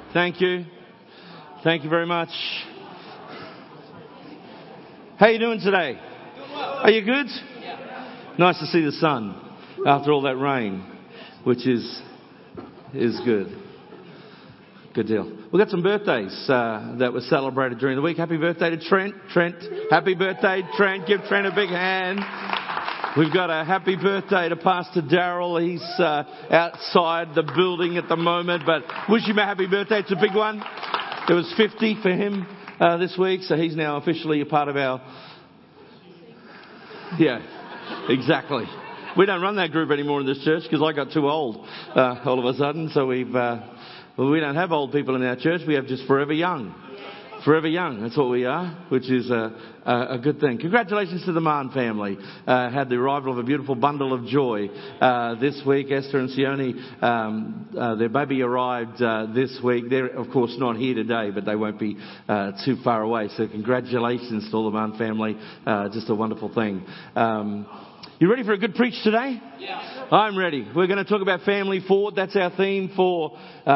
Thank you. Thank you very much. How you doing today? Are you good? Nice to see the sun after all that rain, which is good. Good deal. We've got some birthdays that were celebrated during the week. Happy birthday to Trent. Happy birthday, Trent. Give Trent a big hand. We've got a happy birthday to Pastor Darryl. He's outside the building at the moment, but wish him a happy birthday. It's a big one. It was 50 for him this week, so he's now officially a part of our... Yeah, exactly. We don't run that group anymore in this church because I got too old all of a sudden, so we don't have old people in our church. We have just forever young. Forever young, that's what we are, which is a good thing. Congratulations to the Marn family. Had the arrival of a beautiful bundle of joy this week. Esther and Sione, their baby arrived this week. They're, of course, not here today, but they won't be too far away. So congratulations to all the Marn family. Just a wonderful thing. You ready for a good preach today? Yeah. I'm ready. We're going to talk about family forward. That's our theme for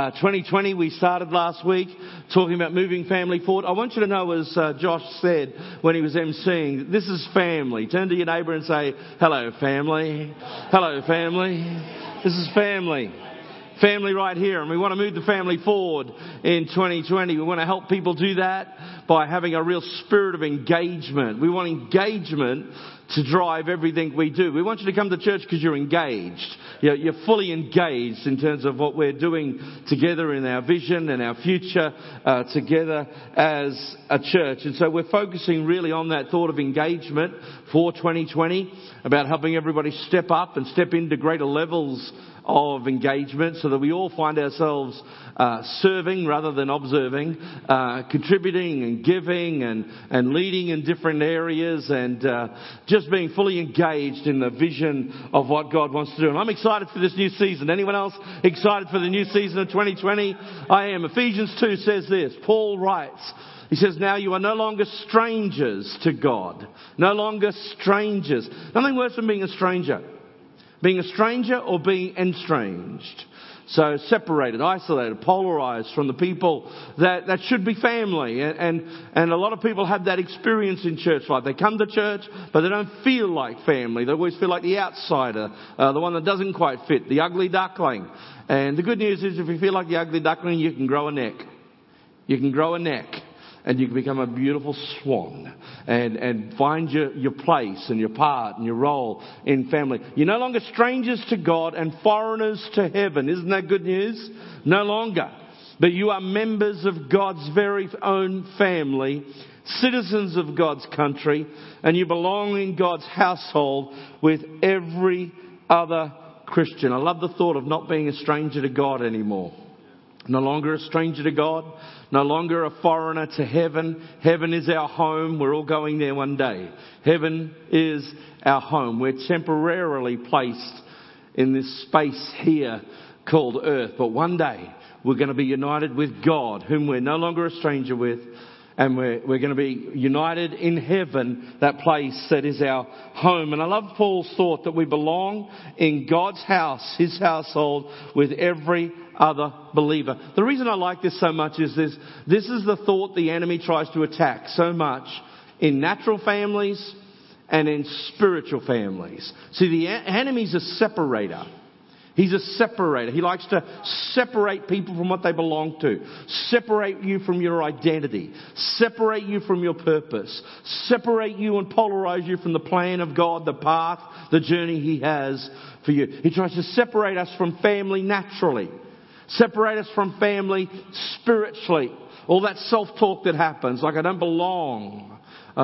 2020. We started last week talking about moving family forward. I want you to know, as Josh said when he was emceeing, this is family. Turn to your neighbour and say, hello, family. Hello, family. This is family. Family right here, and we want to move the family forward in 2020. We want to help people do that by having a real spirit of engagement. We want engagement to drive everything we do. We want you to come to church because you're engaged. You're fully engaged in terms of what we're doing together in our vision and our future together as a church. And so we're focusing really on that thought of engagement for 2020, about helping everybody step up and step into greater levels of engagement so that we all find ourselves serving rather than observing, contributing and giving and leading in different areas, and just being fully engaged in the vision of what God wants to do. And I'm excited for this new season. Anyone else excited for the new season of 2020? I am. Ephesians 2 says this. Paul writes, he says, now you are no longer strangers to God. No longer strangers. Nothing worse than being a stranger. Being a stranger or being estranged. So separated, isolated, polarized from the people that should be family. And a lot of people have that experience in church life. They come to church, but they don't feel like family. They always feel like the outsider, the one that doesn't quite fit, the ugly duckling. And the good news is if you feel like the ugly duckling, you can grow a neck. You can grow a neck. And you can become a beautiful swan and find your place and your part and your role in family. You're no longer strangers to God and foreigners to heaven. Isn't that good news? No longer. But you are members of God's very own family, citizens of God's country, and you belong in God's household with every other Christian. I love the thought of not being a stranger to God anymore. No longer a stranger to God. No longer a foreigner to heaven. Heaven is our home. We're all going there one day. Heaven is our home. We're temporarily placed in this space here called earth. But one day we're going to be united with God, whom we're no longer a stranger with. And we're going to be united in heaven, that place that is our home. And I love Paul's thought that we belong in God's house, his household, with every other believer. The reason I like this so much is this. This is the thought the enemy tries to attack so much in natural families and in spiritual families. See, the enemy's a separator. He's a separator. He likes to separate people from what they belong to. Separate you from your identity. Separate you from your purpose. Separate you and polarize you from the plan of God, the path, the journey he has for you. He tries to separate us from family naturally. Separate us from family spiritually. All that self-talk that happens, like I don't belong.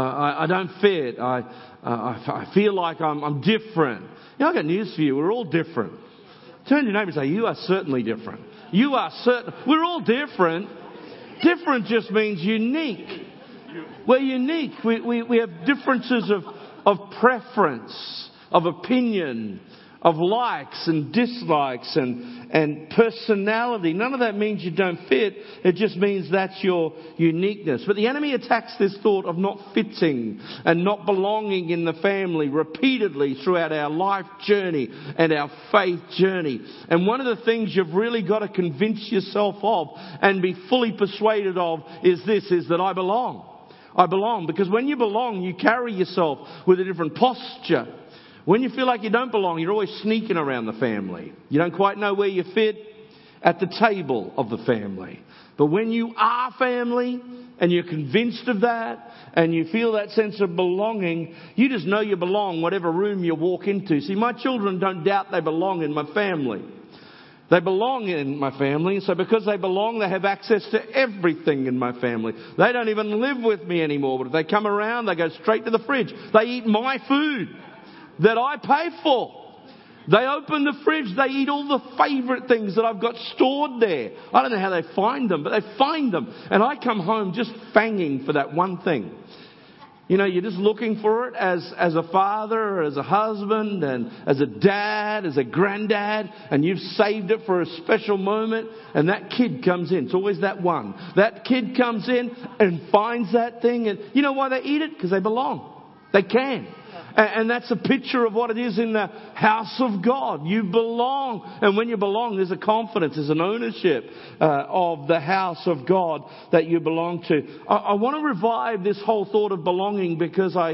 I don't fit. I feel like I'm different. You know, I've got news for you. We're all different. Turn to your neighbour and say, you are certainly different. You are certain. We're all different. Different just means unique. We're unique. We have differences of preference, of opinion, of likes and dislikes and personality. None of that means you don't fit. It just means that's your uniqueness. But the enemy attacks this thought of not fitting and not belonging in the family repeatedly throughout our life journey and our faith journey. And one of the things you've really got to convince yourself of and be fully persuaded of is that I belong. I belong. Because when you belong, you carry yourself with a different posture. When you feel like you don't belong, you're always sneaking around the family. You don't quite know where you fit at the table of the family. But when you are family and you're convinced of that and you feel that sense of belonging, you just know you belong whatever room you walk into. See, my children don't doubt they belong in my family. They belong in my family, and so because they belong, they have access to everything in my family. They don't even live with me anymore, but if they come around, they go straight to the fridge. They eat my food that I pay for. They open the fridge, they eat all the favourite things that I've got stored there. I don't know how they find them, but they find them. And I come home just fanging for that one thing. You know, you're just looking for it as a father, as a husband, and as a dad, as a granddad, and you've saved it for a special moment, and that kid comes in. It's always that one. That kid comes in and finds that thing, and you know why they eat it? Because they belong. They can. And that's a picture of what it is in the house of God. You belong. And when you belong, there's a confidence, there's an ownership of the house of God that you belong to. I want to revive this whole thought of belonging because I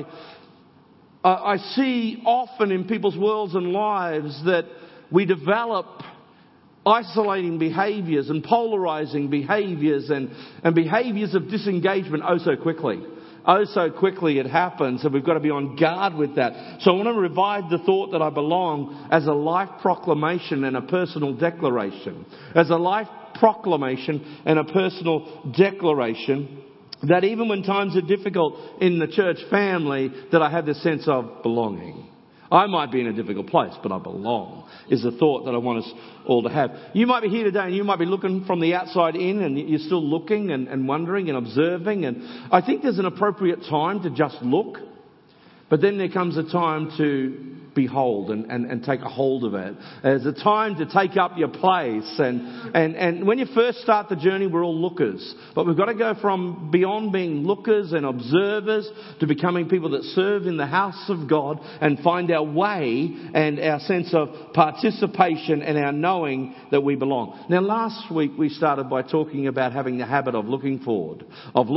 see often in people's worlds and lives that we develop isolating behaviours and polarising behaviours and behaviours of disengagement so quickly. So quickly it happens, and we've got to be on guard with that. So I want to revive the thought that I belong as a life proclamation and a personal declaration. As a life proclamation and a personal declaration that even when times are difficult in the church family, that I have this sense of belonging. I might be in a difficult place, but I belong, is the thought that I want us all to have. You might be here today and you might be looking from the outside in and you're still looking and wondering and observing. And I think there's an appropriate time to just look. But then there comes a time to behold and take a hold of it. There's a time to take up your place. And when you first start the journey, we're all lookers. But we've got to go from beyond being lookers and observers to becoming people that serve in the house of God and find our way and our sense of participation and our knowing that we belong. Now, last week we started by talking about having the habit of looking forward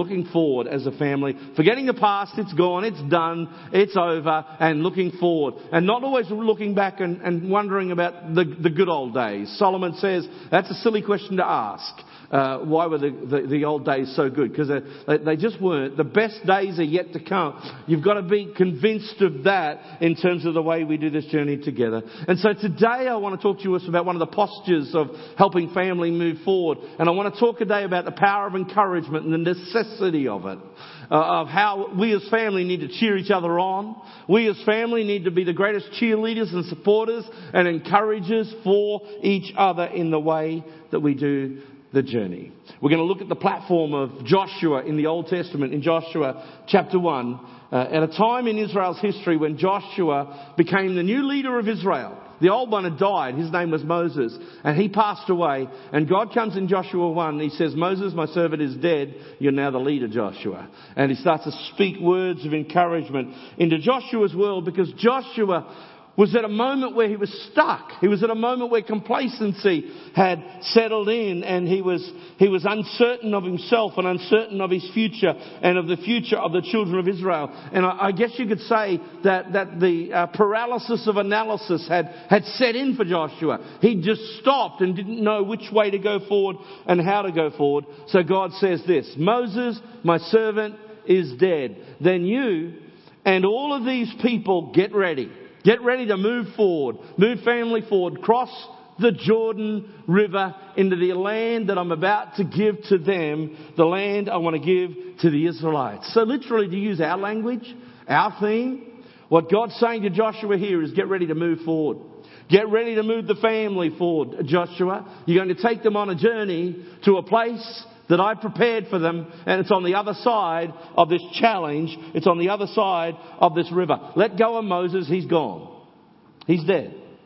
as a family, forgetting the past, it's gone, it's done, it's over, and looking forward. And not always looking back and wondering about the good old days. Solomon says that's a silly question to ask. Why were the old days so good? Because they just weren't. The best days are yet to come. You've got to be convinced of that in terms of the way we do this journey together. And so today I want to talk to us about one of the postures of helping family move forward. And I want to talk today about the power of encouragement and the necessity of it. Of how we as family need to cheer each other on. We as family need to be the greatest cheerleaders and supporters and encouragers for each other in the way that we do the journey. We're going to look at the platform of Joshua in the Old Testament, in Joshua chapter 1, at a time in Israel's history when Joshua became the new leader of Israel. The old one had died. His name was Moses. And he passed away. And God comes in Joshua 1 and he says, Moses, my servant, is dead. You're now the leader, Joshua. And he starts to speak words of encouragement into Joshua's world because Joshua was at a moment where he was stuck. He was at a moment where complacency had settled in and he was uncertain of himself and uncertain of his future and of the future of the children of Israel. And I guess you could say that the paralysis of analysis had set in for Joshua. He just stopped and didn't know which way to go forward and how to go forward. So God says this, Moses, my servant, is dead. Then you and all of these people get ready. Get ready to move forward. Move family forward. Cross the Jordan River into the land that I'm about to give to them. The land I want to give to the Israelites. So literally, to use our language, our theme, what God's saying to Joshua here is get ready to move forward. Get ready to move the family forward, Joshua. You're going to take them on a journey to a place that I prepared for them, and it's on the other side of this challenge. It's on the other side of this river. Let go of Moses, he's gone. He's dead.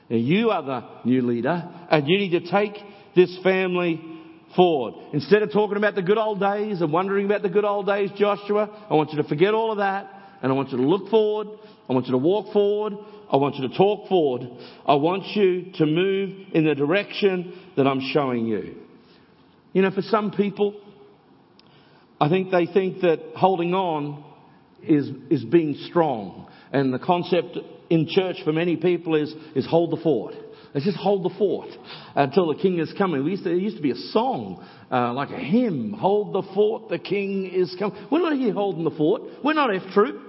Now, you are the new leader, and you need to take this family forward. Instead of talking about the good old days and wondering about the good old days, Joshua, I want you to forget all of that, and I want you to look forward. I want you to walk forward. I want you to talk forward. I want you to move in the direction that I'm showing you. You know, for some people, I think they think that holding on is being strong. And the concept in church for many people is hold the fort. Let's just hold the fort until the king is coming. There used to be a song, like a hymn, hold the fort, the king is coming. We're not here holding the fort. We're not F Troop.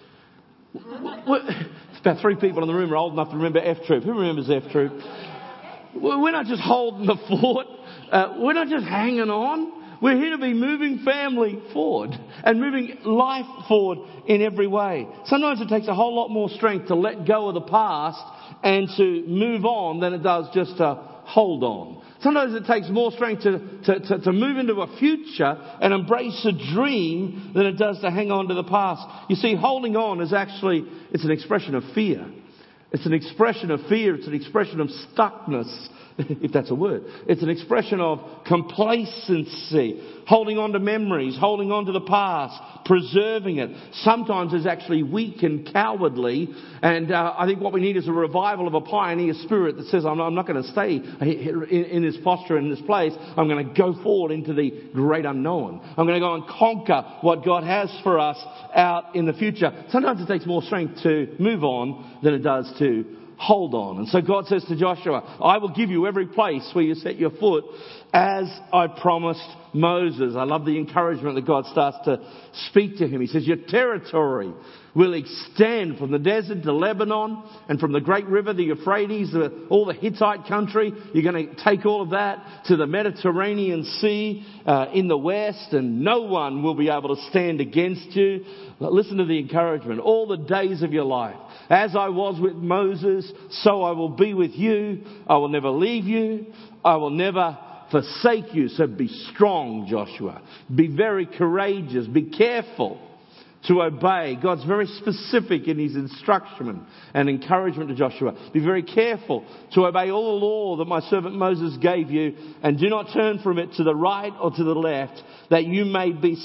It's about 3 people in the room are old enough to remember F Troop. Who remembers F Troop? We're not just holding the fort. We're not just hanging on. We're here to be moving family forward and moving life forward in every way. Sometimes it takes a whole lot more strength to let go of the past and to move on than it does just to hold on. Sometimes it takes more strength to move into a future and embrace a dream than it does to hang on to the past. You see, holding on is actually, it's an expression of fear. It's an expression of fear. It's an expression of stuckness, if that's a word. It's an expression of complacency, holding on to memories, holding on to the past, preserving it. Sometimes it's actually weak and cowardly. And I think what we need is a revival of a pioneer spirit that says, I'm not going to stay in this posture, in this place. I'm going to go forward into the great unknown. I'm going to go and conquer what God has for us out in the future. Sometimes it takes more strength to move on than it does to hold on. And so God says to Joshua, I will give you every place where you set your foot as I promised Moses. I love the encouragement that God starts to speak to him. He says, your territory will extend from the desert to Lebanon and from the great river, the Euphrates, all the Hittite country. You're going to take all of that to the Mediterranean Sea in the west, and no one will be able to stand against you. Listen to the encouragement. All the days of your life. As I was with Moses, so I will be with you. I will never leave you. I will never forsake you. So be strong, Joshua. Be very courageous. Be careful to obey. God's very specific in his instruction and encouragement to Joshua. Be very careful to obey all the law that my servant Moses gave you, and do not turn from it to the right or to the left, that you may be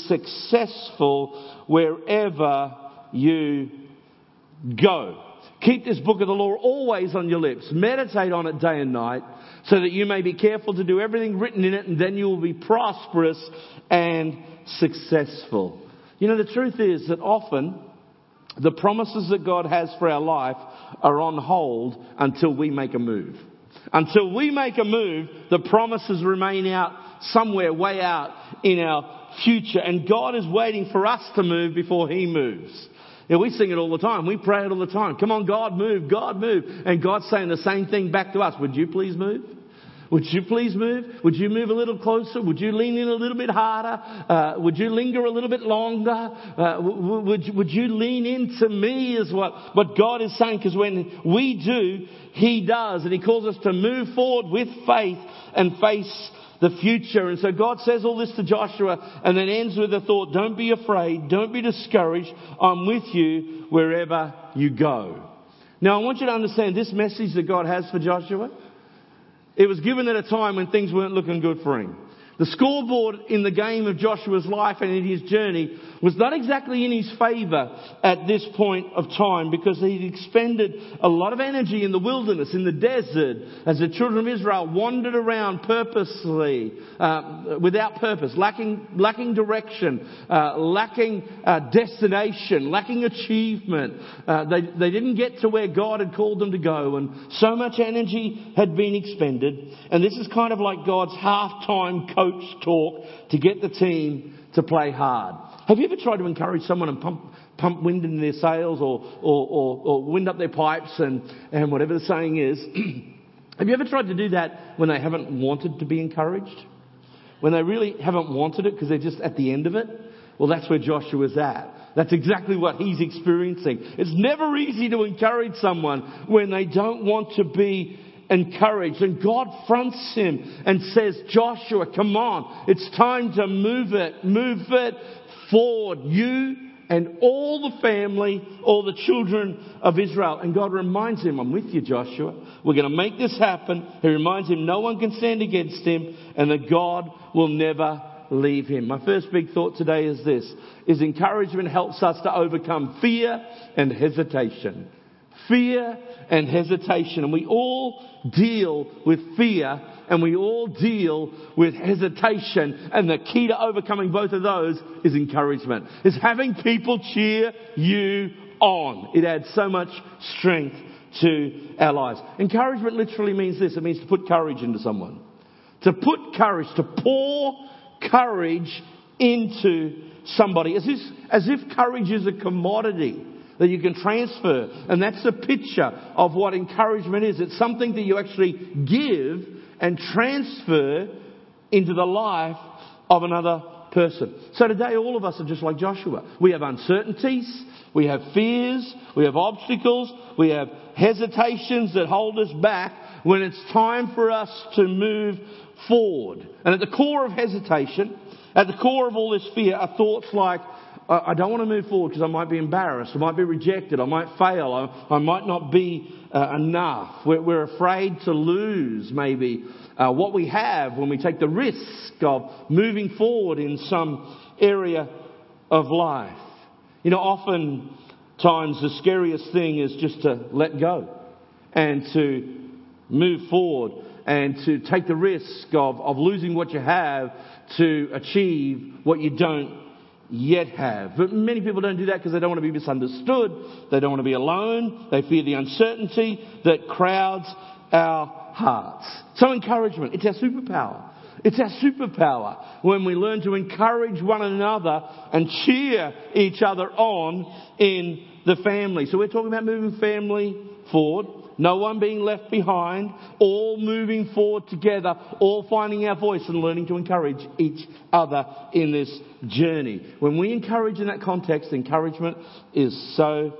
successful wherever you go. Keep this book of the law always on your lips. Meditate on it day and night, so that you may be careful to do everything written in it, and then you will be prosperous and successful. You know, the truth is that often the promises that God has for our life are on hold until we make a move. Until we make a move, the promises remain out somewhere way out in our future. And God is waiting for us to move before he moves. You know, we sing it all the time. We pray it all the time. Come on, God, move. God, move. And God's saying the same thing back to us. Would you please move? Would you please move? Would you move a little closer? Would you lean in a little bit harder? Would you linger a little bit longer? Would you lean into me is what God is saying. Because when we do, he does. And he calls us to move forward with faith and face the future. And so God says all this to Joshua and then ends with the thought, don't be afraid. Don't be discouraged. I'm with you wherever you go. Now I want you to understand this message that God has for Joshua. It was given at a time when things weren't looking good for him. The scoreboard in the game of Joshua's life and in his journey was not exactly in his favour at this point of time, because he'd expended a lot of energy in the wilderness, in the desert, as the children of Israel wandered around purposely, without purpose, lacking direction, lacking destination, lacking achievement. They didn't get to where God had called them to go, and so much energy had been expended. And this is kind of like God's half-time coach talk to get the team to play hard. Have you ever tried to encourage someone and pump wind in their sails or wind up their pipes and whatever the saying is? Have you ever tried to do that when they haven't wanted to be encouraged? When they really haven't wanted it because they're just at the end of it? Well, that's where Joshua's at. That's exactly what he's experiencing. It's never easy to encourage someone when they don't want to be encouraged. And God fronts him and says, Joshua, come on. It's time to move it. Move it forward. You and all the family, all the children of Israel. And God reminds him, I'm with you, Joshua. We're going to make this happen. He reminds him no one can stand against him and that God will never leave him. My first big thought today is this, is encouragement helps us to overcome fear and hesitation. Fear and hesitation. And we all deal with fear and we all deal with hesitation. And the key to overcoming both of those is encouragement. Is having people cheer you on. It adds so much strength to our lives. Encouragement literally means this. It means to put courage into someone. To put courage, to pour courage into somebody. As if courage is a commodity that you can transfer. And that's a picture of what encouragement is. It's something that you actually give and transfer into the life of another person. So today all of us are just like Joshua. We have uncertainties, we have fears, we have obstacles, we have hesitations that hold us back when it's time for us to move forward. And at the core of hesitation, at the core of all this fear are thoughts like, I don't want to move forward because I might be embarrassed, I might be rejected, I might fail, I might not be enough. We're afraid to lose maybe what we have when we take the risk of moving forward in some area of life. You know, oftentimes the scariest thing is just to let go and to move forward and to take the risk of losing what you have to achieve what you don't yet have. But many people don't do that because they don't want to be misunderstood. They don't want to be alone. They fear the uncertainty that crowds our hearts. So encouragement, it's our superpower. It's our superpower when we learn to encourage one another and cheer each other on in the family. So we're talking about moving family forward. No one being left behind, all moving forward together, all finding our voice and learning to encourage each other in this journey. When we encourage in that context, encouragement is so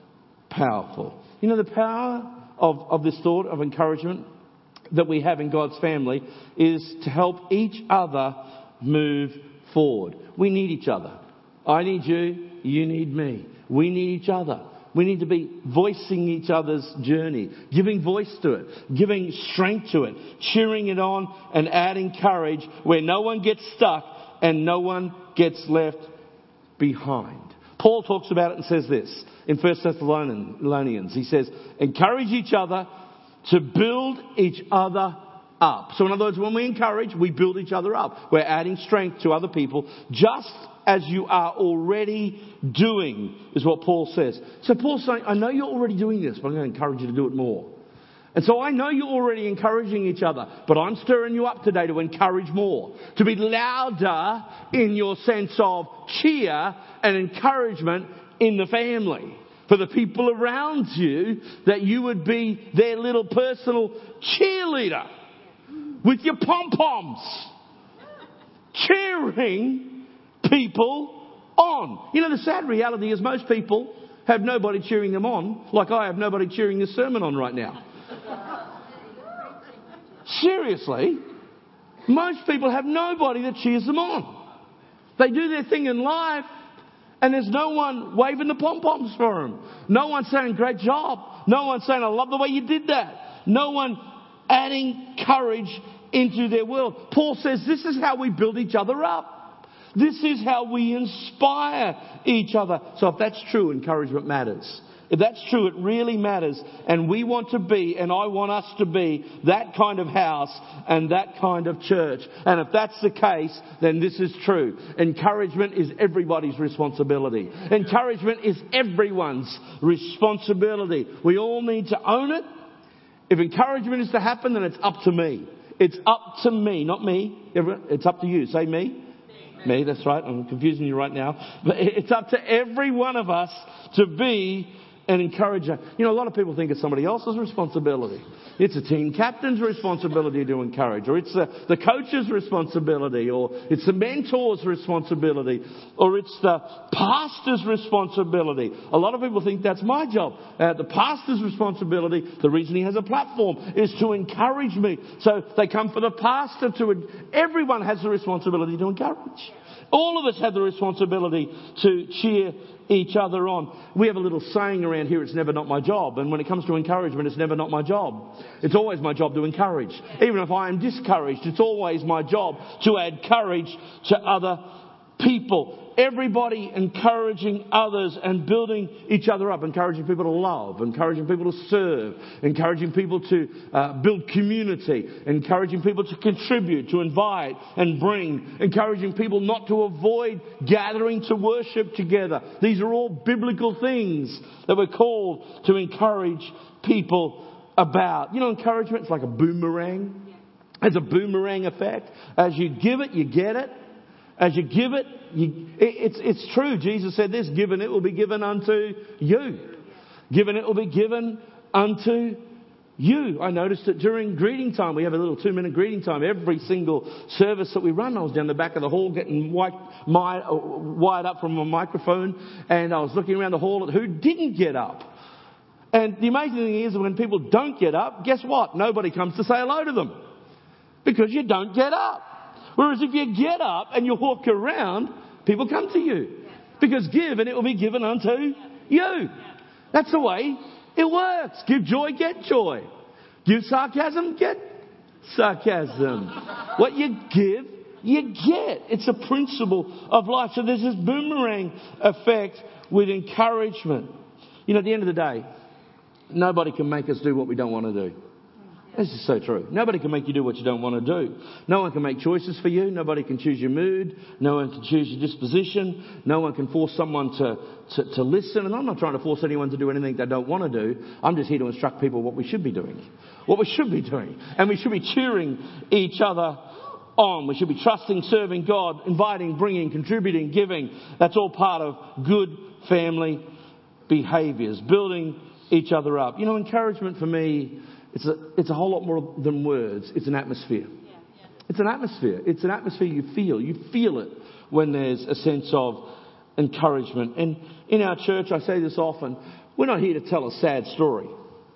powerful. You know, the power of this thought of encouragement that we have in God's family is to help each other move forward. We need each other. I need you, you need me. We need each other. We need to be voicing each other's journey, giving voice to it, giving strength to it, cheering it on and adding courage where no one gets stuck and no one gets left behind. Paul talks about it and says this in 1 Thessalonians. He says, encourage each other to build each other up. So in other words, when we encourage, we build each other up. We're adding strength to other people, just as you are already doing, is what Paul says. So Paul's saying, I know you're already doing this, but I'm going to encourage you to do it more. And so I know you're already encouraging each other, but I'm stirring you up today to encourage more, to be louder in your sense of cheer and encouragement in the family. For the people around you, that you would be their little personal cheerleader with your pom-poms, cheering people on. You know, the sad reality is most people have nobody cheering them on, like I have nobody cheering this sermon on right now. Seriously, most people have nobody that cheers them on. They do their thing in life and there's no one waving the pom-poms for them. No one saying, great job. No one saying, I love the way you did that. No one adding courage into their world. Paul says this is how we build each other up. This is how we inspire each other. So if that's true, encouragement matters. If that's true, it really matters. And we want to be, and I want us to be, that kind of house and that kind of church. And if that's the case, then this is true. Encouragement is everybody's responsibility. Encouragement is everyone's responsibility. We all need to own it. If encouragement is to happen, then it's up to me. It's up to me, not me. It's up to you. Say me. Me, that's right. I'm confusing you right now. But it's up to every one of us to be an encourager. You know, a lot of people think it's somebody else's responsibility. It's a team captain's responsibility to encourage, or it's the coach's responsibility, or it's the mentor's responsibility, or it's the pastor's responsibility. A lot of people think that's my job. The pastor's responsibility, the reason he has a platform, is to encourage me. So they come for the pastor to... Everyone has the responsibility to encourage. All of us have the responsibility to cheer each other on. We have a little saying around here, it's never not my job. And when it comes to encouragement, it's never not my job. It's always my job to encourage. Even if I am discouraged, it's always my job to add courage to other people. Everybody encouraging others and building each other up, encouraging people to love, encouraging people to serve, encouraging people to build community, encouraging people to contribute, to invite and bring, encouraging people not to avoid gathering to worship together. These are all biblical things that we're called to encourage people about. You know, encouragement's like a boomerang. It has a boomerang effect. As you give it, you get it. As you give it, it's true. Jesus said this, given it will be given unto you. Given it will be given unto you. I noticed that during greeting time, we have a little 2-minute greeting time. Every single service that we run, I was down the back of the hall getting wired up from a microphone, and I was looking around the hall at who didn't get up. And the amazing thing is, when people don't get up, guess what? Nobody comes to say hello to them. Because you don't get up. Whereas if you get up and you walk around, people come to you. Because give and it will be given unto you. That's the way it works. Give joy, get joy. Give sarcasm, get sarcasm. What you give, you get. It's a principle of life. So there's this boomerang effect with encouragement. You know, at the end of the day, nobody can make us do what we don't want to do. This is so true. Nobody can make you do what you don't want to do. No one can make choices for you. Nobody can choose your mood. No one can choose your disposition. No one can force someone to listen. And I'm not trying to force anyone to do anything they don't want to do. I'm just here to instruct people what we should be doing. What we should be doing. And we should be cheering each other on. We should be trusting, serving God, inviting, bringing, contributing, giving. That's all part of good family behaviours. Building each other up. You know, encouragement for me, it's a whole lot more than words. It's an atmosphere. It's an atmosphere. It's an atmosphere you feel. You feel it when there's a sense of encouragement. And in our church, I say this often, we're not here to tell a sad story.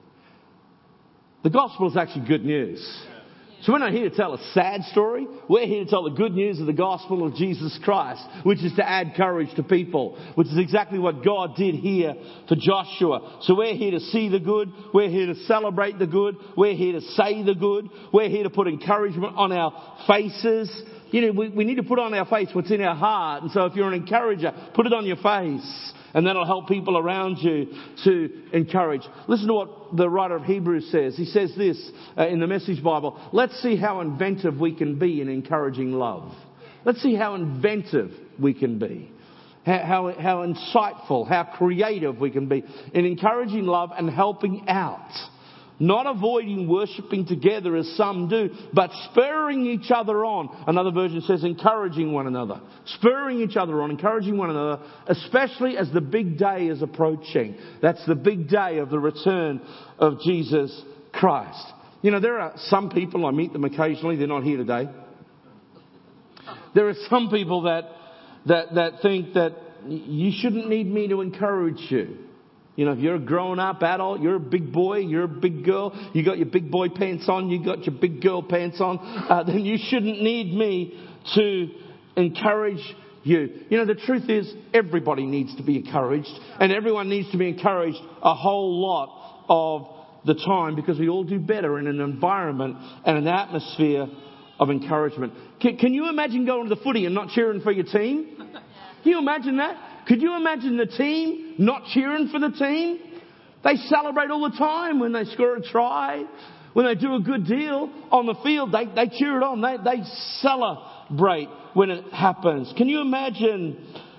The gospel is actually good news. So we're not here to tell a sad story. We're here to tell the good news of the gospel of Jesus Christ, which is to add courage to people, which is exactly what God did here for Joshua. So we're here to see the good. We're here to celebrate the good. We're here to say the good. We're here to put encouragement on our faces. You know, we need to put on our face what's in our heart. And so if you're an encourager, put it on your face. And that'll help people around you to encourage. Listen to what the writer of Hebrews says. He says this in the Message Bible. Let's see how inventive we can be in encouraging love. Let's see how inventive we can be. How insightful, how creative we can be in encouraging love and helping out. Not avoiding worshipping together as some do, but spurring each other on. Another version says encouraging one another. Spurring each other on, encouraging one another, especially as the big day is approaching. That's the big day of the return of Jesus Christ. You know, there are some people, I meet them occasionally, they're not here today. There are some people that think that you shouldn't need me to encourage you. You know, if you're a grown-up adult, you're a big boy, you're a big girl, you got your big boy pants on, you got your big girl pants on, then you shouldn't need me to encourage you. You know, the truth is, everybody needs to be encouraged, and everyone needs to be encouraged a whole lot of the time, because we all do better in an environment and an atmosphere of encouragement. Can you imagine going to the footy and not cheering for your team? Can you imagine that? Could you imagine the team not cheering for the team? They celebrate all the time when they score a try, when they do a good deal on the field. They cheer it on. They celebrate when it happens. Can you imagine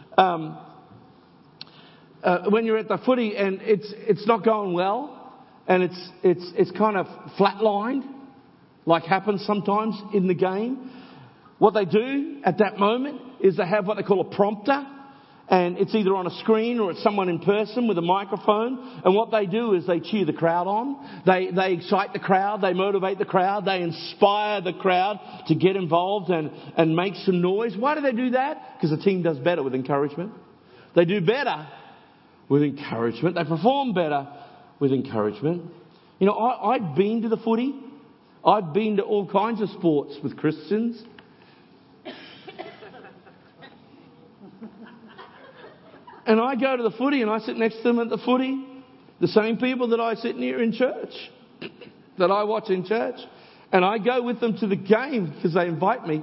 when you're at the footy and it's not going well and it's kind of flatlined, like happens sometimes in the game? What they do at that moment is they have what they call a prompter. And it's either on a screen or it's someone in person with a microphone. And what they do is they cheer the crowd on. They excite the crowd. They motivate the crowd. They inspire the crowd to get involved and make some noise. Why do they do that? Because the team does better with encouragement. They do better with encouragement. They perform better with encouragement. You know, I've been to the footy. I've been to all kinds of sports with Christians. And I go to the footy and I sit next to them at the footy. The same people that I sit near in church, that I watch in church. And I go with them to the game because they invite me.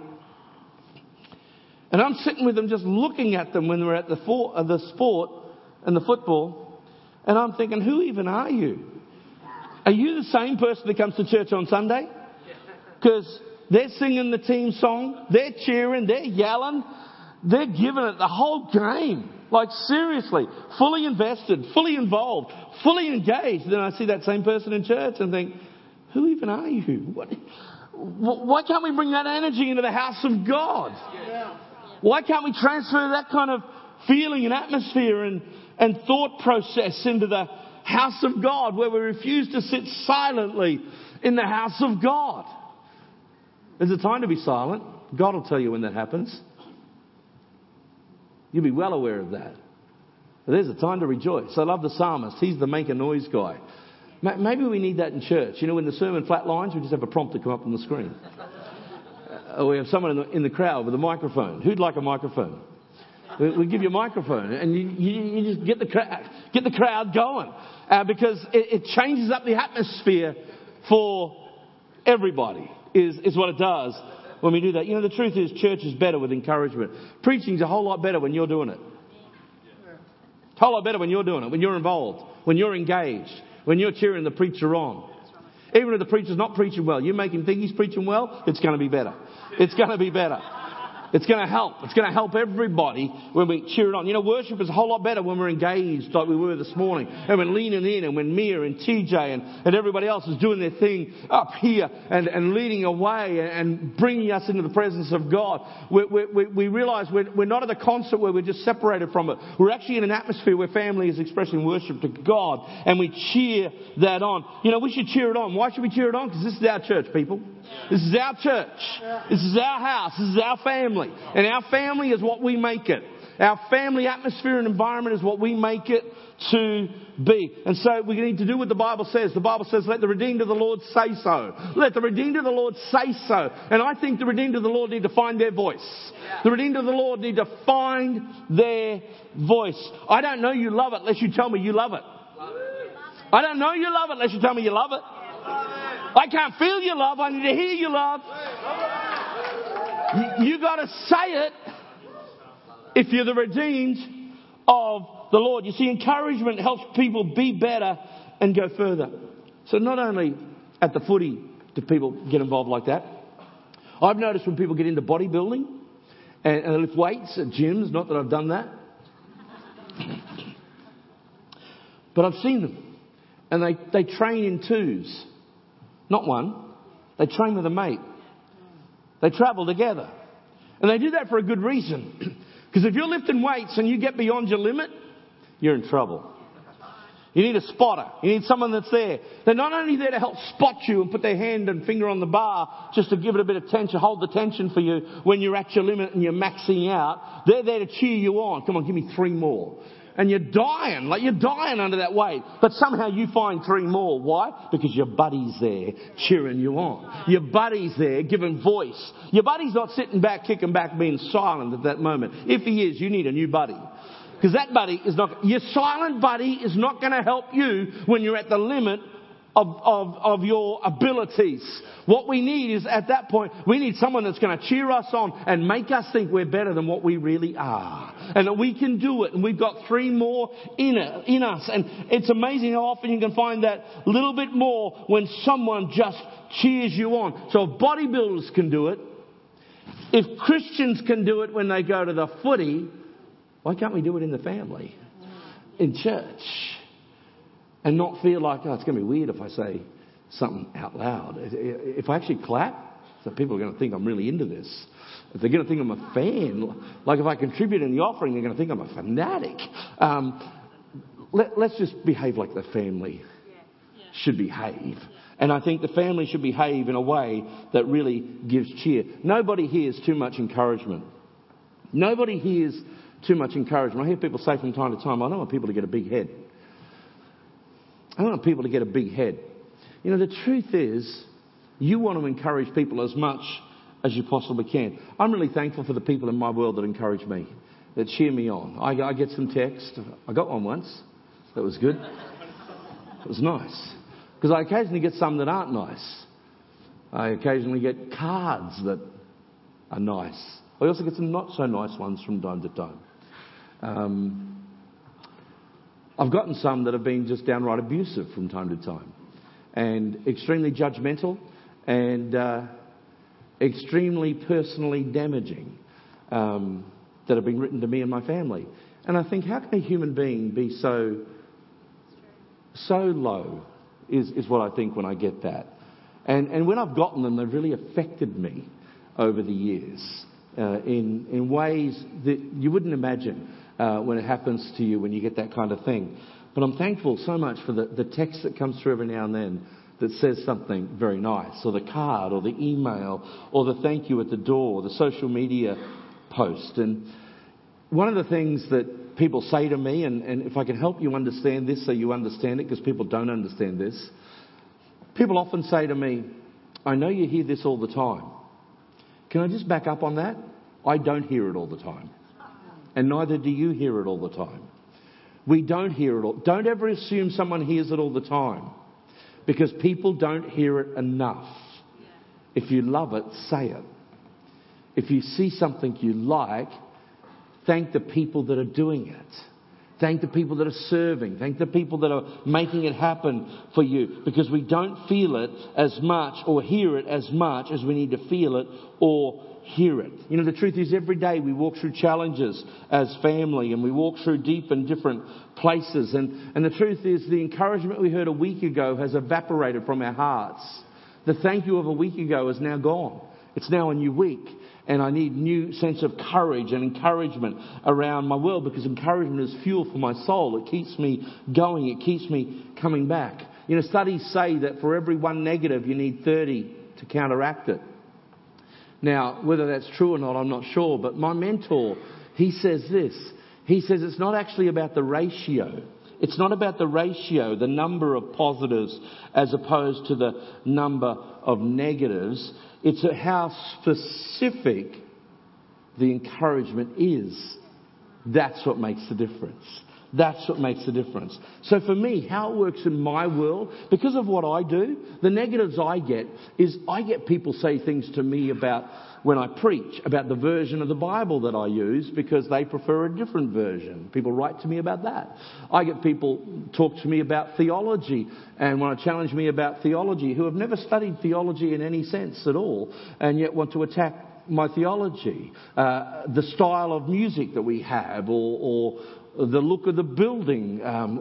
And I'm sitting with them just looking at them when they're at the sport and the football. And I'm thinking, who even are you? Are you the same person that comes to church on Sunday? Because they're singing the team song, they're cheering, they're yelling, they're giving it the whole game. Like seriously, fully invested, fully involved, fully engaged. Then I see that same person in church and think, who even are you? Why can't we bring that energy into the house of God? Why can't we transfer that kind of feeling and atmosphere and thought process into the house of God, where we refuse to sit silently in the house of God? There's a time to be silent. God will tell you when that happens. You'll be well aware of that. But there's a time to rejoice. I love the psalmist. He's the make a noise guy. Maybe we need that in church. You know, when the sermon flatlines, we just have a prompter come up on the screen. We have someone in the crowd with a microphone. Who'd like a microphone? We give you a microphone and you just get the crowd going. Because it changes up the atmosphere for everybody is what it does when we do that. You know, the truth is church is better with encouragement. Preaching's a whole lot better when you're doing it. A whole lot better when you're doing it, when you're involved, when you're engaged, when you're cheering the preacher on. Even if the preacher's not preaching well, you make him think he's preaching well, it's going to be better. It's going to be better. It's going to help. It's going to help everybody when we cheer it on. You know, worship is a whole lot better when we're engaged like we were this morning. And we're leaning in, and when Mia and TJ and everybody else is doing their thing up here and leading away and bringing us into the presence of God. We realise we're not at a concert where we're just separated from it. We're actually in an atmosphere where family is expressing worship to God, and we cheer that on. You know, we should cheer it on. Why should we cheer it on? Because this is our church, people. This is our church. This is our house. This is our family. And our family is what we make it. Our family atmosphere and environment is what we make it to be. And so we need to do what the Bible says. The Bible says, let the redeemed of the Lord say so. Let the redeemed of the Lord say so. And I think the redeemed of the Lord need to find their voice. The redeemed of the Lord need to find their voice. I don't know you love it unless you tell me you love it. I don't know you love it unless you tell me you love it. I can't feel your love. I need to hear your love. You got to say it if you're the redeemed of the Lord. You see, encouragement helps people be better and go further. So not only at the footy do people get involved like that. I've noticed when people get into bodybuilding and lift weights at gyms, not that I've done that, but I've seen them. And they train in twos. Not one. They train with a mate. They travel together. And they do that for a good reason. Because if you're lifting weights and you get beyond your limit, you're in trouble. You need a spotter. You need someone that's there. They're not only there to help spot you and put their hand and finger on the bar just to give it a bit of tension, hold the tension for you when you're at your limit and you're maxing out. They're there to cheer you on. Come on, give me 3 more. And you're dying under that weight. But somehow you find 3 more. Why? Because your buddy's there cheering you on. Your buddy's there giving voice. Your buddy's not sitting back, kicking back, being silent at that moment. If he is, you need a new buddy. Because that buddy is not, your silent buddy is not going to help you when you're at the limit of your abilities. What we need is, at that point, we need someone that's going to cheer us on and make us think we're better than what we really are. And that we can do it. And we've got 3 more in us. And it's amazing how often you can find that little bit more when someone just cheers you on. So if bodybuilders can do it, if Christians can do it when they go to the footy, why can't we do it in the family, in church? And not feel like, oh, it's going to be weird if I say something out loud. If I actually clap, so people are going to think I'm really into this. If they're going to think I'm a fan, like if I contribute in the offering, they're going to think I'm a fanatic. Let's just behave like the family should behave. And I think the family should behave in a way that really gives cheer. Nobody hears too much encouragement. Nobody hears too much encouragement. I hear people say from time to time, I don't want people to get a big head. I don't want people to get a big head. You know, the truth is, you want to encourage people as much as you possibly can. I'm really thankful for the people in my world that encourage me. that cheer me on. I get some text. I got one once. That was good. It was nice. Because I occasionally get some that aren't nice. I occasionally get cards that are nice. I also get some not so nice ones from time to time. I've gotten some that have been just downright abusive from time to time. And extremely judgmental and extremely personally damaging that have been written to me and my family. And I think, how can a human being be so low is what I think when I get that. And when I've gotten them, they've really affected me over the years in ways that you wouldn't imagine when it happens to you when you get that kind of thing. But I'm thankful so much for the text that comes through every now and then that says something very nice, or the card, or the email, or the thank you at the door, or the social media post. And one of the things that people say to me, and if I can help you understand this so you understand it, because people don't understand this, people often say to me, I know you hear this all the time. Can I just back up on that? I don't hear it all the time. And neither do you hear it all the time. We don't hear it all. Don't ever assume someone hears it all the time. Because people don't hear it enough. If you love it, say it. If you see something you like, thank the people that are doing it. Thank the people that are serving. Thank the people that are making it happen for you. Because we don't feel it as much or hear it as much as we need to feel it or hear it. You know, the truth is every day we walk through challenges as family, and we walk through deep and different places. And the truth is the encouragement we heard a week ago has evaporated from our hearts. The thank you of a week ago is now gone. It's now a new week. And I need new sense of courage and encouragement around my world, because encouragement is fuel for my soul. It keeps me going. It keeps me coming back. You know, studies say that for every one negative, you need 30 to counteract it. Now, whether that's true or not, I'm not sure. But my mentor, he says this. He says it's not actually about the ratio. It's not about the ratio, the number of positives as opposed to the number of negatives. It's how specific the encouragement is. That's what makes the difference. That's what makes the difference. So for me, how it works in my world, because of what I do, the negatives I get is I get people say things to me about when I preach, about the version of the Bible that I use because they prefer a different version. People write to me about that. I get people talk to me about theology and want to challenge me about theology who have never studied theology in any sense at all and yet want to attack my theology. The style of music that we have or the look of the building,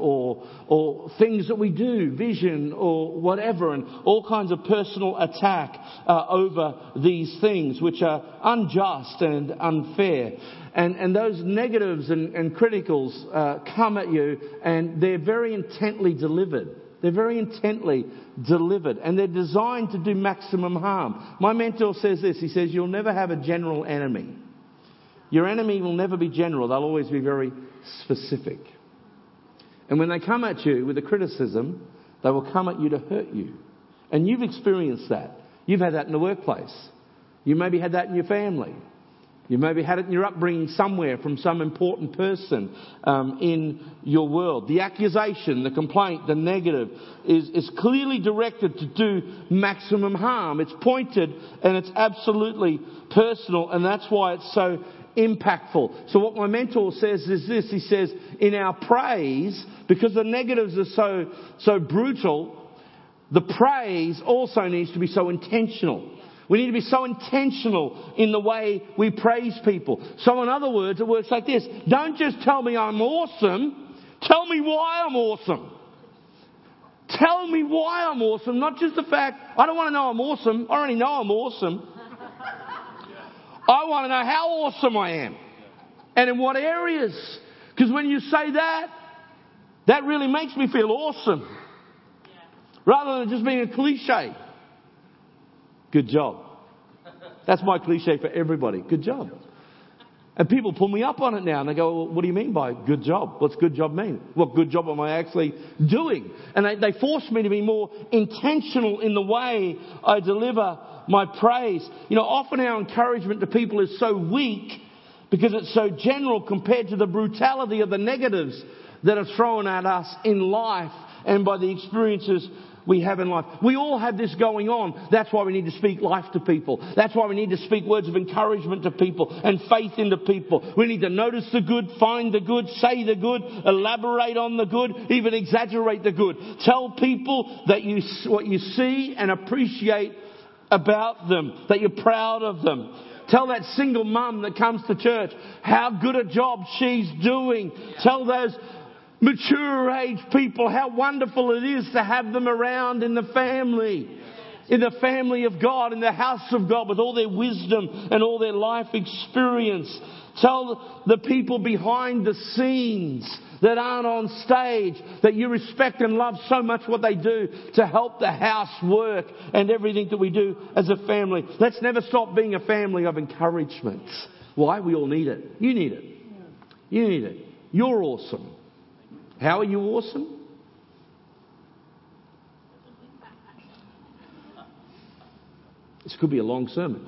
or things that we do, vision or whatever, and all kinds of personal attack over these things which are unjust and unfair. And those negatives and criticals come at you, and they're very intently delivered. They're very intently delivered, and they're designed to do maximum harm. My mentor says this. He says, you'll never have a general enemy. Your enemy will never be general. They'll always be very specific. And when they come at you with a criticism, they will come at you to hurt you. And you've experienced that. You've had that in the workplace. You maybe had that in your family. You maybe had it in your upbringing somewhere from some important person in your world. The accusation, the complaint, the negative is clearly directed to do maximum harm. It's pointed and it's absolutely personal, and that's why it's so impactful. So what my mentor says is this. He says, in our praise, because the negatives are so brutal, the praise also needs to be so intentional. We need to be so intentional in the way we praise people. So in other words, it works like this. Don't just tell me I'm awesome. Tell me why I'm awesome. Tell me why I'm awesome. Not just the fact, I don't want to know I'm awesome. I already know I'm awesome. I want to know how awesome I am. And in what areas. Because when you say that, that really makes me feel awesome. Rather than just being a cliche. Good job. That's my cliche for everybody. Good job. And people pull me up on it now and they go, well, what do you mean by good job? What's good job mean? What good job am I actually doing? And they force me to be more intentional in the way I deliver my praise. You know, often our encouragement to people is so weak because it's so general compared to the brutality of the negatives that are thrown at us in life and by the experiences we have in life. We all have this going on. That's why we need to speak life to people. That's why we need to speak words of encouragement to people and faith into people. We need to notice the good, find the good, say the good, elaborate on the good, even exaggerate the good. Tell people that what you see and appreciate about them, that you're proud of them. Tell that single mum that comes to church how good a job she's doing. Tell those mature age people how wonderful it is to have them around in the family of God, in the house of God, with all their wisdom and all their life experience. Tell the people behind the scenes that aren't on stage that you respect and love so much what they do to help the house work and everything that we do as a family. Let's never stop being a family of encouragement. Why? We all need it. You need it. You need it. You're awesome. How are you awesome? This could be a long sermon.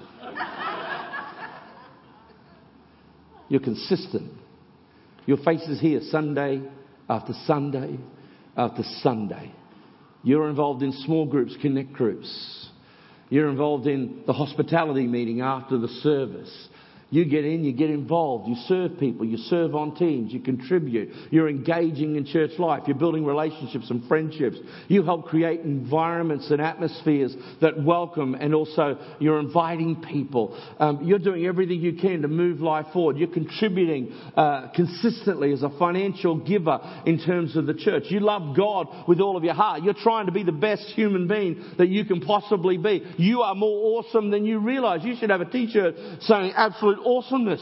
You're consistent. Your face is here Sunday after Sunday after Sunday. You're involved in small groups, connect groups. You're involved in the hospitality meeting after the service. You get in, you get involved, you serve people, you serve on teams, you contribute, you're engaging in church life, you're building relationships and friendships. You help create environments and atmospheres that welcome, and also you're inviting people. You're doing everything you can to move life forward. You're contributing consistently as a financial giver in terms of the church. You love God with all of your heart. You're trying to be the best human being that you can possibly be. You are more awesome than you realize. You should have a t-shirt saying absolute awesomeness.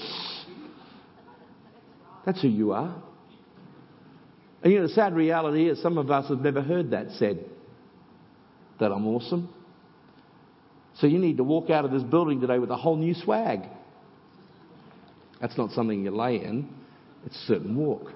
That's who you are. And the sad reality is some of us have never heard that said, that I'm awesome. So you need to walk out of this building today with a whole new swag. That's not something you lay in. It's a certain walk.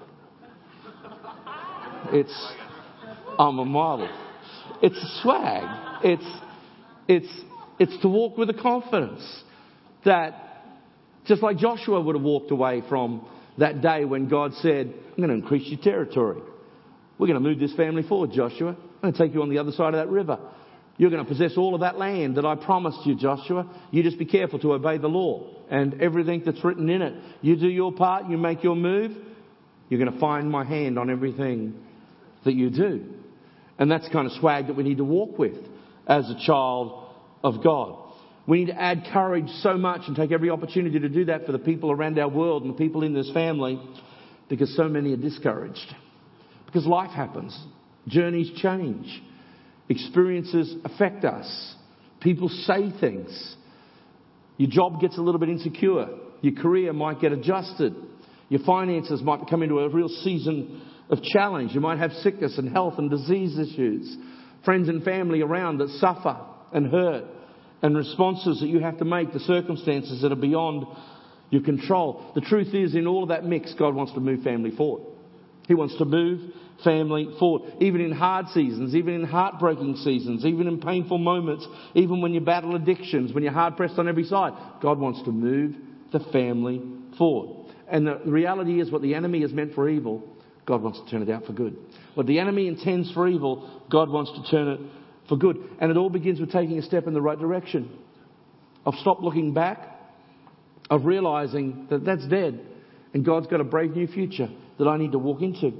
I'm a model. It's a swag. It's to walk with a confidence that just like Joshua would have walked away from that day when God said, I'm going to increase your territory. We're going to move this family forward, Joshua. I'm going to take you on the other side of that river. You're going to possess all of that land that I promised you, Joshua. You just be careful to obey the law and everything that's written in it. You do your part, you make your move, you're going to find my hand on everything that you do. And that's the kind of swag that we need to walk with as a child of God. We need to add courage so much and take every opportunity to do that for the people around our world and the people in this family, because so many are discouraged. Because life happens. Journeys change. Experiences affect us. People say things. Your job gets a little bit insecure. Your career might get adjusted. Your finances might come into a real season of challenge. You might have sickness and health and disease issues. Friends and family around that suffer and hurt. And responses that you have to make to circumstances that are beyond your control. The truth is, in all of that mix, God wants to move family forward. He wants to move family forward. Even in hard seasons, even in heartbreaking seasons, even in painful moments, even when you battle addictions, when you're hard pressed on every side, God wants to move the family forward. And the reality is, what the enemy has meant for evil, God wants to turn it out for good. What the enemy intends for evil, God wants to turn it for good. And it all begins with taking a step in the right direction. Of stop looking back. Of realizing that that's dead. And God's got a brave new future that I need to walk into.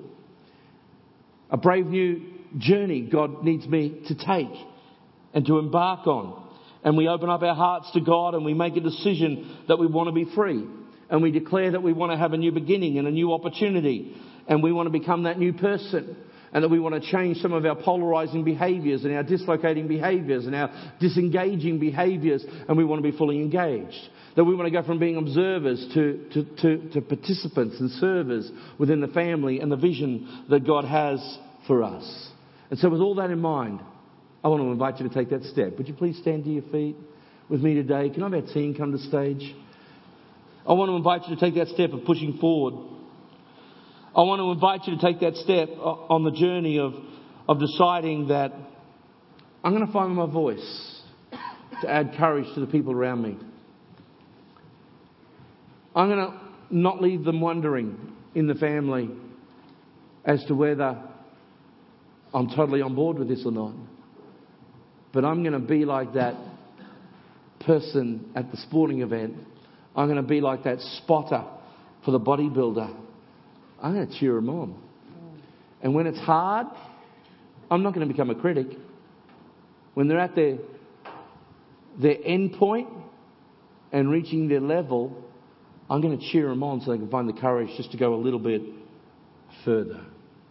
A brave new journey God needs me to take and to embark on. And we open up our hearts to God and we make a decision that we want to be free. And we declare that we want to have a new beginning and a new opportunity. And we want to become that new person. And that we want to change some of our polarizing behaviours and our dislocating behaviours and our disengaging behaviours, and we want to be fully engaged. That we want to go from being observers to participants and servers within the family and the vision that God has for us. And so with all that in mind, I want to invite you to take that step. Would you please stand to your feet with me today? Can I have our team come to stage? I want to invite you to take that step of pushing forward. I want to invite you to take that step on the journey of deciding that I'm going to find my voice to add courage to the people around me. I'm going to not leave them wondering in the family as to whether I'm totally on board with this or not. But I'm going to be like that person at the sporting event. I'm going to be like that spotter for the bodybuilder. I'm going to cheer them on. And when it's hard, I'm not going to become a critic. When they're at their end point and reaching their level, I'm going to cheer them on so they can find the courage just to go a little bit further.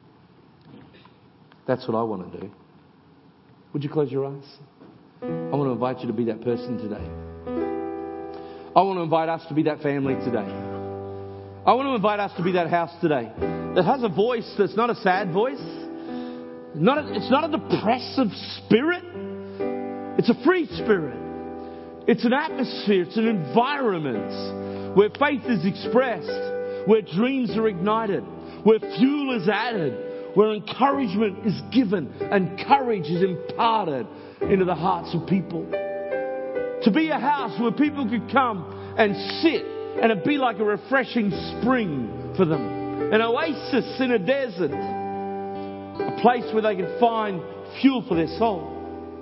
That's what I want to do. Would you close your eyes? I want to invite you to be that person today. I want to invite us to be that family today. I want to invite us to be that house today that has a voice that's not a sad voice. It's not a depressive spirit. It's a free spirit. It's an atmosphere. It's an environment where faith is expressed, where dreams are ignited, where fuel is added, where encouragement is given and courage is imparted into the hearts of people. To be a house where people could come and sit and it'd be like a refreshing spring for them. An oasis in a desert. A place where they can find fuel for their soul.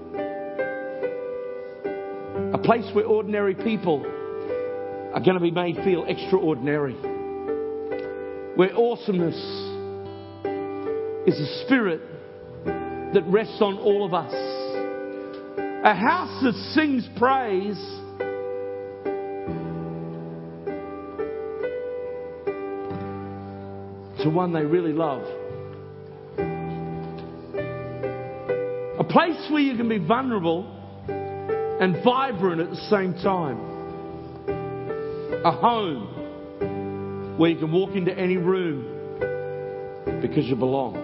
A place where ordinary people are going to be made feel extraordinary. Where awesomeness is a spirit that rests on all of us. A house that sings praise to one they really love. A place where you can be vulnerable and vibrant at the same time. A home where you can walk into any room because you belong.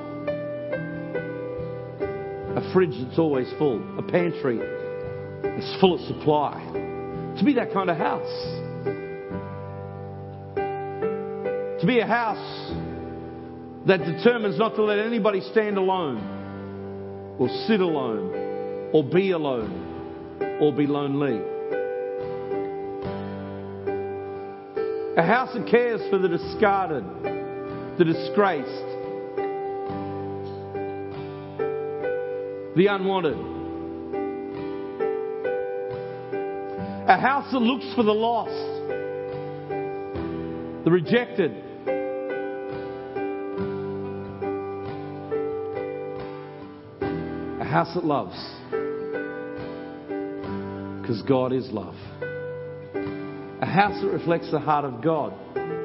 A fridge that's always full. A pantry that's full of supply. To be that kind of house. To be a house that determines not to let anybody stand alone, or sit alone, or be alone, or be lonely. A house that cares for the discarded, the disgraced, the unwanted. A house that looks for the lost, the rejected. A house that loves, because God is love. A house that reflects the heart of God.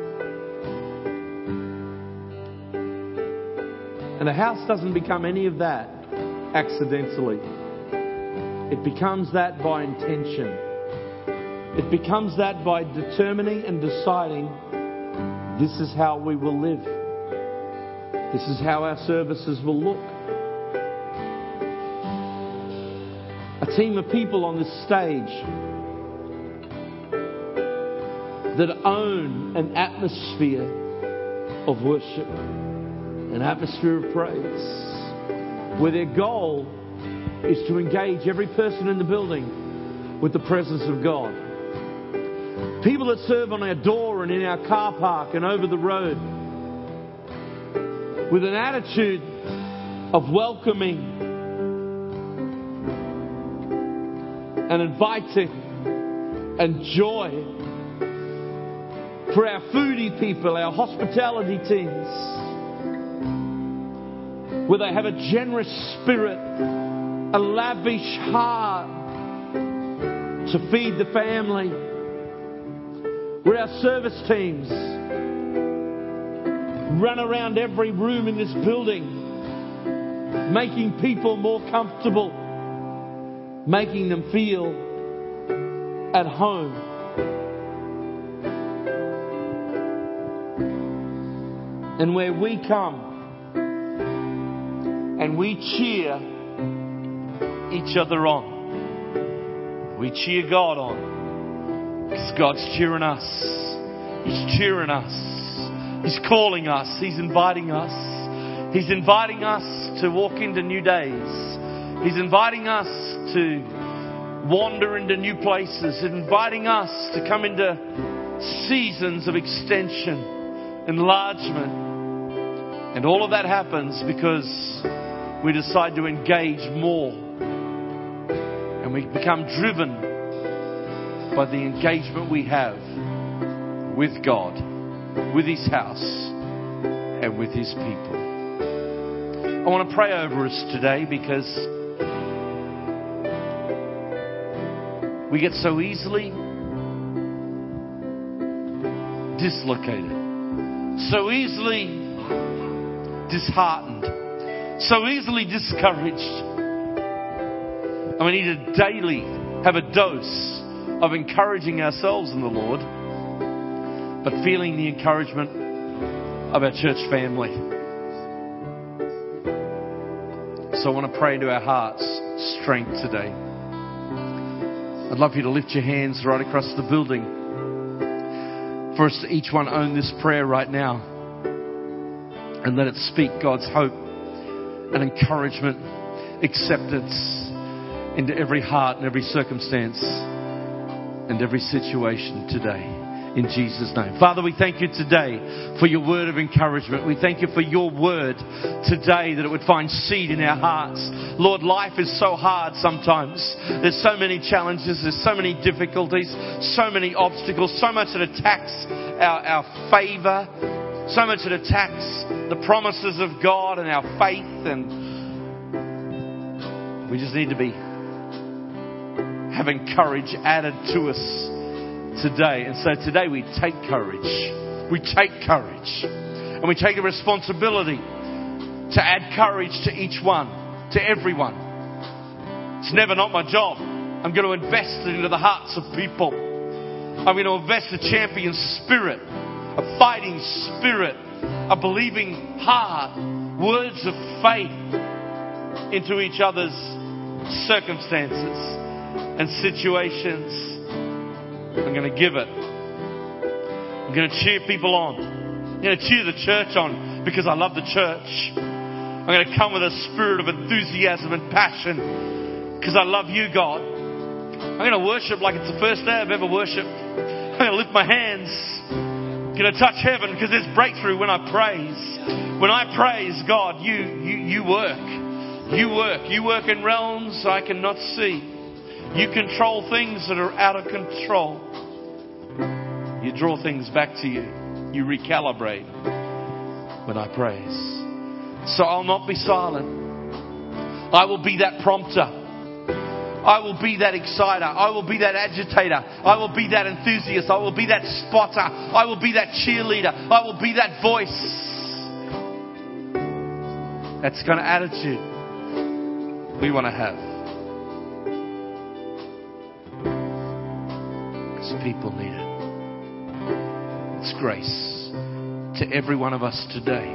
And a house doesn't become any of that accidentally. It becomes that by intention. It becomes that by determining and deciding this is how we will live. This is how our services will look. A team of people on this stage that own an atmosphere of worship, an atmosphere of praise, where their goal is to engage every person in the building with the presence of God. People that serve on our door and in our car park and over the road with an attitude of welcoming and inviting and joy. For our foodie people, our hospitality teams, where they have a generous spirit, a lavish heart to feed the family. Where our service teams run around every room in this building, making people more comfortable, making them feel at home. And where we come and we cheer each other on. We cheer God on. Because God's cheering us. He's cheering us. He's calling us. He's inviting us. He's inviting us to walk into new days. He's inviting us to wander into new places. He's inviting us to come into seasons of extension, enlargement. And all of that happens because we decide to engage more. And we become driven by the engagement we have with God, with His house, and with His people. I want to pray over us today because we get so easily dislocated, so easily disheartened, so easily discouraged. And we need to daily have a dose of encouraging ourselves in the Lord, but feeling the encouragement of our church family. So I want to pray into our hearts strength today. I'd love you to lift your hands right across the building for us to each one own this prayer right now and let it speak God's hope and encouragement, acceptance into every heart and every circumstance and every situation today. In Jesus' name. Father, we thank you today for your word of encouragement. We thank you for your word today, that it would find seed in our hearts. Lord, life is so hard sometimes. There's so many challenges. There's so many difficulties, so many obstacles, so much that attacks our favour, so much that attacks the promises of God and our faith. And we just need to be having courage added to us today. And so today we take courage. We take courage. And we take a responsibility to add courage to each one, to everyone. It's never not my job. I'm going to invest it into the hearts of people. I'm going to invest a champion spirit, a fighting spirit, a believing heart, words of faith into each other's circumstances and situations. I'm going to give it. I'm going to cheer people on. I'm going to cheer the church on because I love the church. I'm going to come with a spirit of enthusiasm and passion because I love you, God. I'm going to worship like it's the first day I've ever worshipped. I'm going to lift my hands. I'm going to touch heaven because there's breakthrough when I praise. When I praise God, you work. You work. You work in realms I cannot see. You control things that are out of control. You draw things back to you. You recalibrate when I praise. So I'll not be silent. I will be that prompter. I will be that exciter. I will be that agitator. I will be that enthusiast. I will be that spotter. I will be that cheerleader. I will be that voice. That's the kind of attitude we want to have. People need it. It's grace to every one of us today.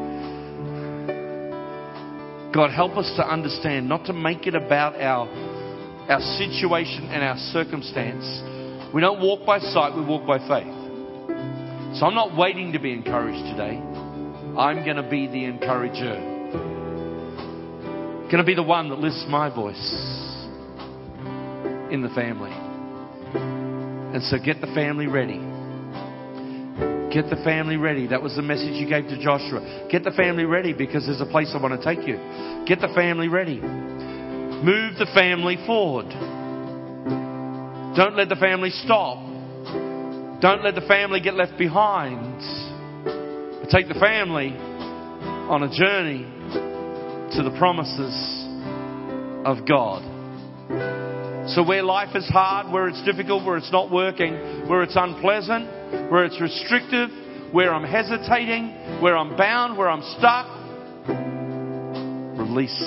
God, help us to understand, not to make it about our situation and our circumstance. We don't walk by sight, we walk by faith. So I'm not waiting to be encouraged today. I'm going to be the encourager. Going to be the one that lifts my voice in the family. And so get the family ready. Get the family ready. That was the message you gave to Joshua. Get the family ready because there's a place I want to take you. Get the family ready. Move the family forward. Don't let the family stop. Don't let the family get left behind. But take the family on a journey to the promises of God. So where life is hard, where it's difficult, where it's not working, where it's unpleasant, where it's restrictive, where I'm hesitating, where I'm bound, where I'm stuck, release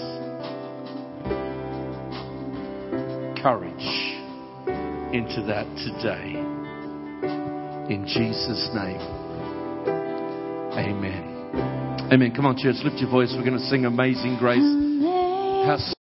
courage into that today. In Jesus' name. Amen. Amen. Come on, church, lift your voice. We're going to sing Amazing Grace. How